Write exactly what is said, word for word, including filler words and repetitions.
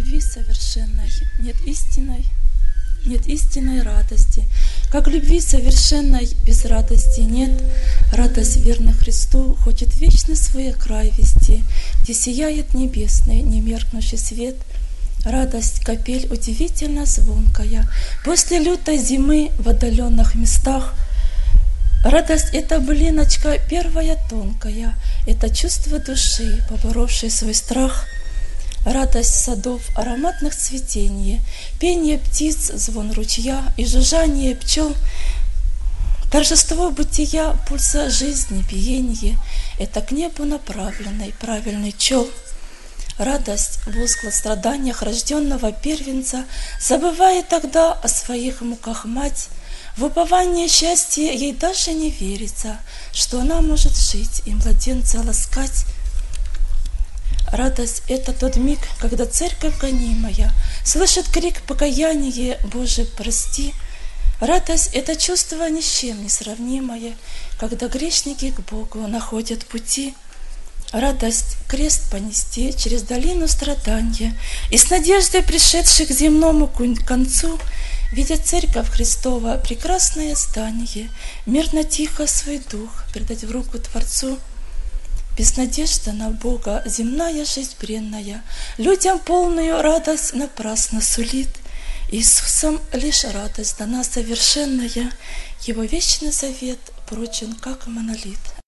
любви совершенной нет истинной, нет истинной радости. Как любви совершенной без радости нет. Радость верных Христу хочет вечный свой край вести, где сияет небесный, немеркнущий свет. Радость капель удивительно звонкая после лютой зимы в отдаленных местах. Радость — это блиночка первая тонкая, это чувство души, поборовшей свой страх. Радость садов ароматных цветенье, пение птиц, звон ручья и жужжание пчел. Торжество бытия, пульса жизни, биенье — это к небу направленный правильный чел. Радость в узких страданиях рожденного первенца забывает тогда о своих муках мать. В упование счастья ей даже не верится, что она может жить и младенца ласкать. Радость — это тот миг, когда церковь гонимая слышит крик покаяния: «Боже, прости!» Радость — это чувство ни с чем не сравнимое, когда грешники к Богу находят пути. Радость — крест понести через долину страдания и с надеждой, пришедшей к земному концу, видя церковь Христова прекрасное здание, мирно тихо свой дух предать в руку Творцу. Без надежды на Бога земная жизнь бренная людям полную радость напрасно сулит. Иисусом лишь радость дана совершенная, Его вечный завет прочен, как монолит.